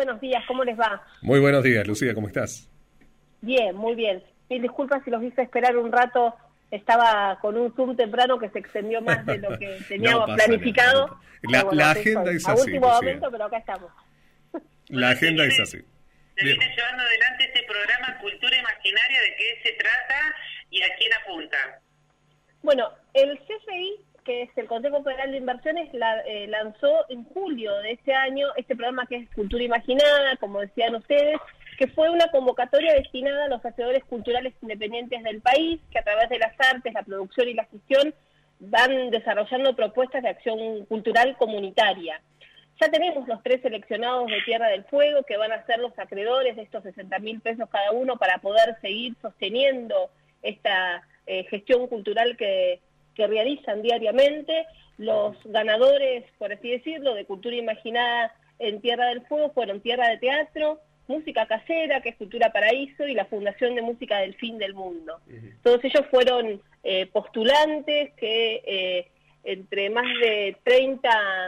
buenos días, ¿cómo les va? Muy buenos días, Lucía, ¿cómo estás? Bien, muy bien. Mil disculpas si los hice esperar un rato, estaba con un Zoom temprano que se extendió más de lo que teníamos planificado. Nada, la agenda es a así, último Lucía. momento, pero acá estamos. La agenda es así. Se viene llevando adelante este programa Cultura Imaginaria, ¿de qué se trata y a quién apunta? Bueno, el CFI, que es el Consejo Federal de Inversiones, lanzó en julio de este año este programa que es Cultura Imaginada, como decían ustedes, que fue una convocatoria destinada a los hacedores culturales independientes del país, que a través de las artes, la producción y la gestión van desarrollando propuestas de acción cultural comunitaria. Ya tenemos los 3 seleccionados de Tierra del Fuego, que van a ser los acreedores de estos 60.000 pesos cada uno para poder seguir sosteniendo esta gestión cultural que realizan diariamente. Los ganadores, por así decirlo, de Cultura Imaginada en Tierra del Fuego fueron Tierra de Teatro, Música Casera, que es Cultura Paraíso, y la Fundación de Música del Fin del Mundo. Todos ellos fueron postulantes que entre más de 30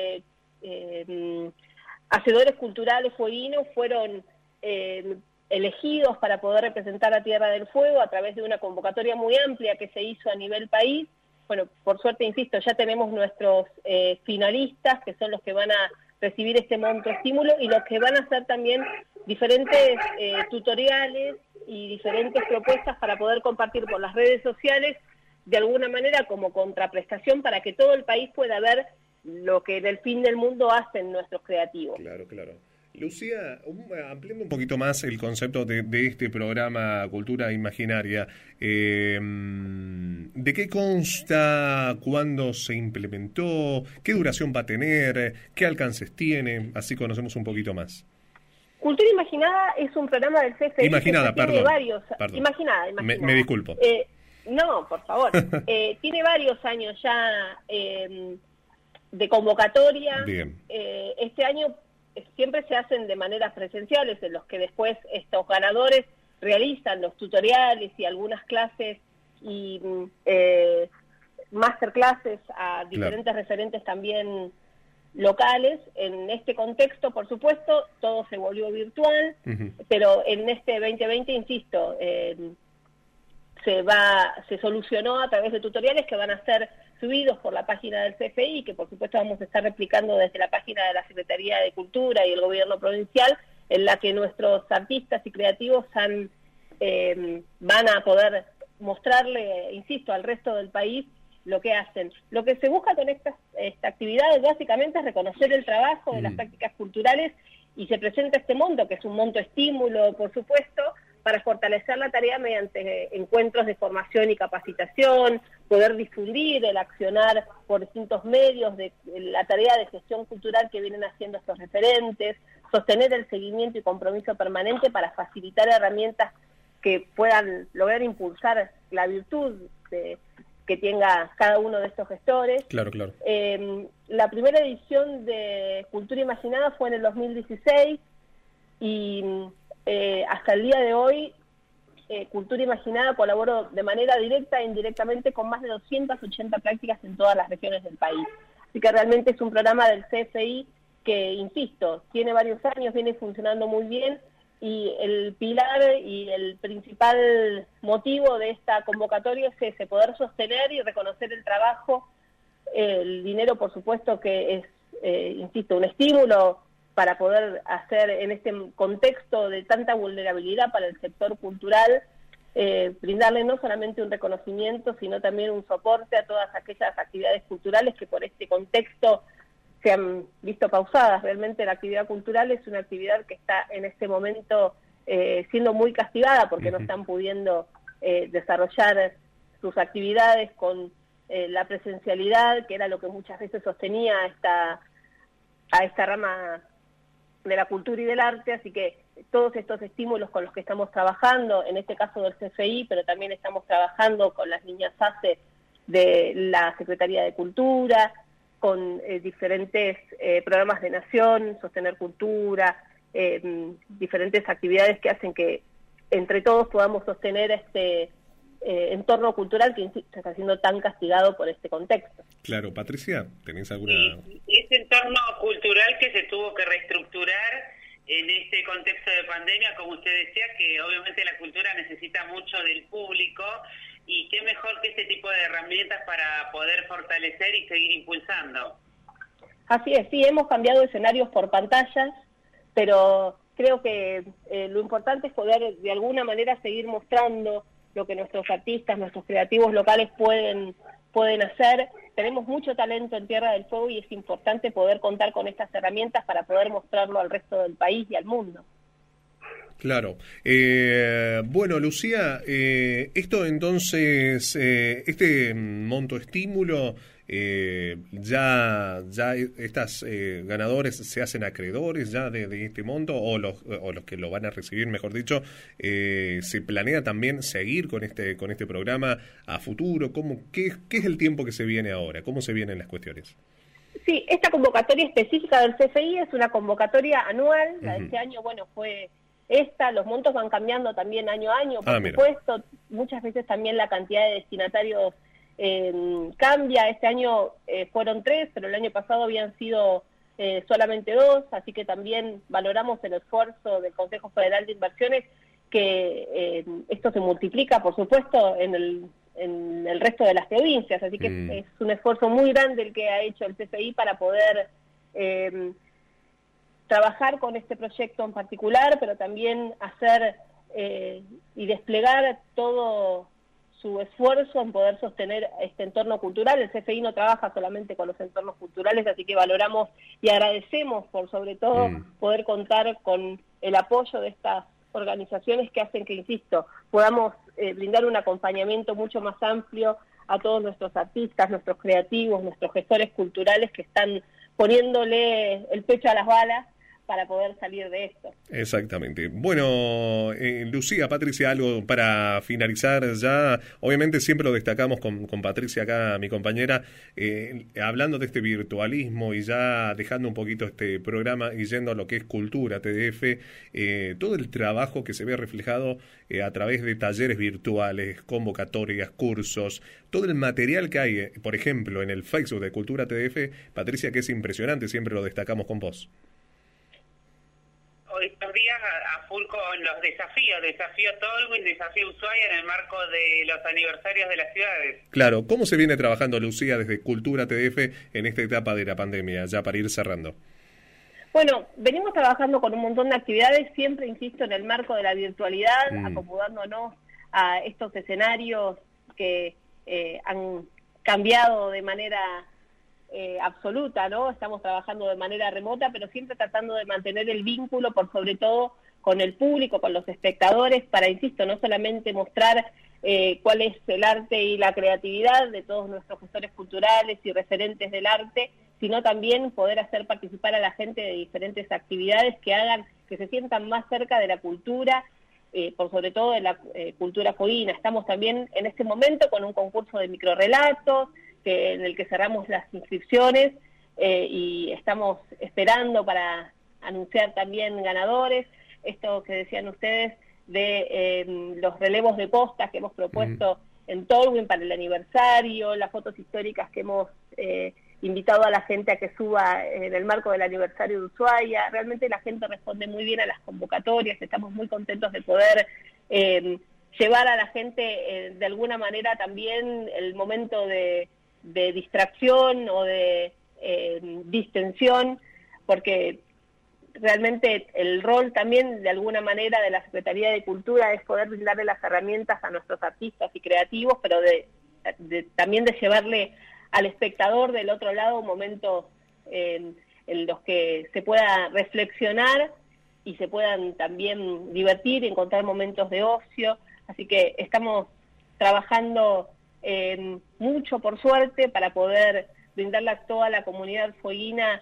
hacedores culturales fueguinos fueron elegidos para poder representar a Tierra del Fuego a través de una convocatoria muy amplia que se hizo a nivel país. Bueno, por suerte, insisto, ya tenemos nuestros finalistas, que son los que van a recibir este monto estímulo, y los que van a hacer también diferentes tutoriales y diferentes propuestas para poder compartir por las redes sociales, de alguna manera como contraprestación, para que todo el país pueda ver lo que en el fin del mundo hacen nuestros creativos. Claro, claro. Lucía, ampliando un poquito más el concepto de este programa Cultura Imaginaria, ¿de qué consta, cuándo se implementó, qué duración va a tener, qué alcances tiene? Así conocemos un poquito más. Cultura Imaginada es un programa del CFI. Imaginada, que tiene varios. Imaginada. Me disculpo. No, por favor. Tiene varios años ya de convocatoria. Bien. Este año siempre se hacen de maneras presenciales, en los que después estos ganadores realizan los tutoriales y algunas clases y masterclasses a diferentes referentes también locales. En este contexto, por supuesto, todo se volvió virtual, pero en este 2020, insisto, se solucionó a través de tutoriales que van a ser subidos por la página del CFI, que por supuesto vamos a estar replicando desde la página de la Secretaría de Cultura y el Gobierno Provincial, en la que nuestros artistas y creativos van a poder mostrarle, insisto, al resto del país lo que hacen. Lo que se busca con esta actividad básicamente es reconocer el trabajo de las prácticas culturales, y se presenta este monto, que es un monto estímulo, por supuesto, para fortalecer la tarea mediante encuentros de formación y capacitación, poder difundir el accionar por distintos medios de la tarea de gestión cultural que vienen haciendo estos referentes, sostener el seguimiento y compromiso permanente para facilitar herramientas que puedan lograr impulsar la virtud que tenga cada uno de estos gestores. Claro, claro. La primera edición de Cultura Imaginada fue en el 2016 y hasta el día de hoy Cultura Imaginada colaboró de manera directa e indirectamente con más de 280 prácticas en todas las regiones del país. Así que realmente es un programa del CFI que, insisto, tiene varios años, viene funcionando muy bien, y el pilar y el principal motivo de esta convocatoria es ese: poder sostener y reconocer el trabajo. El dinero, por supuesto, que es, insisto, un estímulo para poder hacer en este contexto de tanta vulnerabilidad para el sector cultural, brindarle no solamente un reconocimiento, sino también un soporte a todas aquellas actividades culturales que por este contexto se han visto pausadas. Realmente la actividad cultural es una actividad que está en este momento siendo muy castigada, porque no están pudiendo desarrollar sus actividades con la presencialidad, que era lo que muchas veces sostenía a esta rama de la cultura y del arte. Así que todos estos estímulos con los que estamos trabajando, en este caso del CFI, pero también estamos trabajando con las niñas ACE de la Secretaría de Cultura, con diferentes programas de Nación, Sostener Cultura, diferentes actividades que hacen que entre todos podamos sostener este entorno cultural que se está siendo tan castigado por este contexto. Claro, Patricia, ¿tenés alguna...? Ese entorno cultural que se tuvo que reestructurar en este contexto de pandemia, como usted decía, que obviamente la cultura necesita mucho del público, y qué mejor que este tipo de herramientas para poder fortalecer y seguir impulsando. Así es, sí, hemos cambiado escenarios por pantallas, pero creo que lo importante es poder de alguna manera seguir mostrando lo que nuestros artistas, nuestros creativos locales pueden hacer. Tenemos mucho talento en Tierra del Fuego y es importante poder contar con estas herramientas para poder mostrarlo al resto del país y al mundo. Claro. Bueno, Lucía, esto entonces, este monto estímulo, ya estas ganadores se hacen acreedores ya de este monto, o los que lo van a recibir, mejor dicho, se planea también seguir con este programa a futuro. ¿Qué es el tiempo que se viene ahora? ¿Cómo se vienen las cuestiones? Sí, esta convocatoria específica del CFI es una convocatoria anual. La de este año, bueno, fue los montos van cambiando también año a año, por supuesto. Muchas veces también la cantidad de destinatarios cambia. Este año fueron 3, pero el año pasado habían sido solamente 2, así que también valoramos el esfuerzo del Consejo Federal de Inversiones, que esto se multiplica, por supuesto, en el resto de las provincias, así que es un esfuerzo muy grande el que ha hecho el CFI para poder trabajar con este proyecto en particular, pero también hacer y desplegar todo su esfuerzo en poder sostener este entorno cultural. El CFI no trabaja solamente con los entornos culturales, así que valoramos y agradecemos por sobre todo poder contar con el apoyo de estas organizaciones que hacen que, insisto, podamos brindar un acompañamiento mucho más amplio a todos nuestros artistas, nuestros creativos, nuestros gestores culturales que están poniéndole el pecho a las balas para poder salir de esto. Exactamente. Bueno, Lucía, Patricia, algo para finalizar ya. Obviamente siempre lo destacamos con Patricia acá, mi compañera, hablando de este virtualismo y ya dejando un poquito este programa y yendo a lo que es Cultura TDF, todo el trabajo que se ve reflejado a través de talleres virtuales, convocatorias, cursos, todo el material que hay, por ejemplo, en el Facebook de Cultura TDF, Patricia, que es impresionante, siempre lo destacamos con vos. Estos días a full con los desafío Tolwyn, desafío Ushuaia en el marco de los aniversarios de las ciudades. Claro, ¿cómo se viene trabajando, Lucía, desde Cultura TDF en esta etapa de la pandemia, ya para ir cerrando? Bueno, venimos trabajando con un montón de actividades, siempre, insisto, en el marco de la virtualidad, acomodándonos a estos escenarios que han cambiado de manera absoluta, ¿no? Estamos trabajando de manera remota, pero siempre tratando de mantener el vínculo, por sobre todo con el público, con los espectadores, para, insisto, no solamente mostrar cuál es el arte y la creatividad de todos nuestros gestores culturales y referentes del arte, sino también poder hacer participar a la gente de diferentes actividades que hagan que se sientan más cerca de la cultura, por sobre todo de la cultura fueguina. Estamos también en este momento con un concurso de microrelatos, en el que cerramos las inscripciones y estamos esperando para anunciar también ganadores. Esto que decían ustedes de los relevos de postas que hemos propuesto en Tolwyn para el aniversario, las fotos históricas que hemos invitado a la gente a que suba en el marco del aniversario de Ushuaia. Realmente la gente responde muy bien a las convocatorias, estamos muy contentos de poder llevar a la gente de alguna manera también el momento de distracción o de distensión, porque realmente el rol también de alguna manera de la Secretaría de Cultura es poder brindarle las herramientas a nuestros artistas y creativos, pero también de llevarle al espectador del otro lado momentos en los que se pueda reflexionar y se puedan también divertir y encontrar momentos de ocio. Así que estamos trabajando mucho, por suerte, para poder brindarle a toda la comunidad fueguina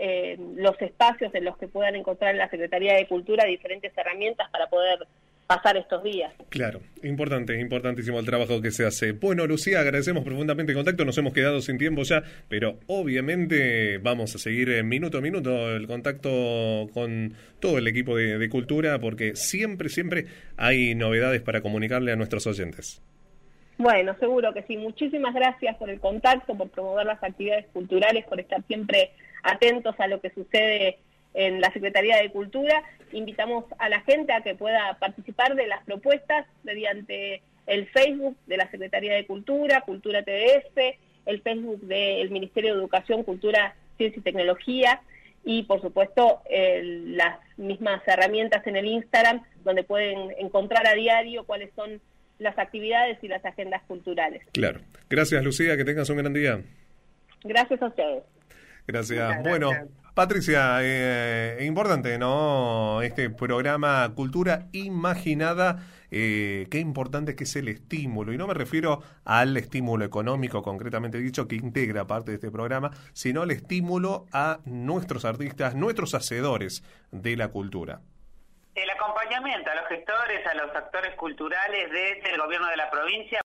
los espacios en los que puedan encontrar en la Secretaría de Cultura diferentes herramientas para poder pasar estos días. Claro, importantísimo el trabajo que se hace. Bueno, Lucía, agradecemos profundamente el contacto, nos hemos quedado sin tiempo ya, pero obviamente vamos a seguir minuto a minuto el contacto con todo el equipo de Cultura, porque siempre hay novedades para comunicarle a nuestros oyentes. Bueno, seguro que sí. Muchísimas gracias por el contacto, por promover las actividades culturales, por estar siempre atentos a lo que sucede en la Secretaría de Cultura. Invitamos a la gente a que pueda participar de las propuestas mediante el Facebook de la Secretaría de Cultura, Cultura TDF, el Facebook del Ministerio de Educación, Cultura, Ciencia y Tecnología, y por supuesto las mismas herramientas en el Instagram, donde pueden encontrar a diario cuáles son las actividades y las agendas culturales. Claro. Gracias, Lucía, que tengas un gran día. Gracias a ustedes. Gracias. Bueno, Patricia, importante, ¿no? Este programa Cultura Imaginada, qué importante que es el estímulo, y no me refiero al estímulo económico concretamente dicho, que integra parte de este programa, sino al estímulo a nuestros artistas, nuestros hacedores de la cultura. El acompañamiento a los gestores, a los actores culturales desde el gobierno de la provincia.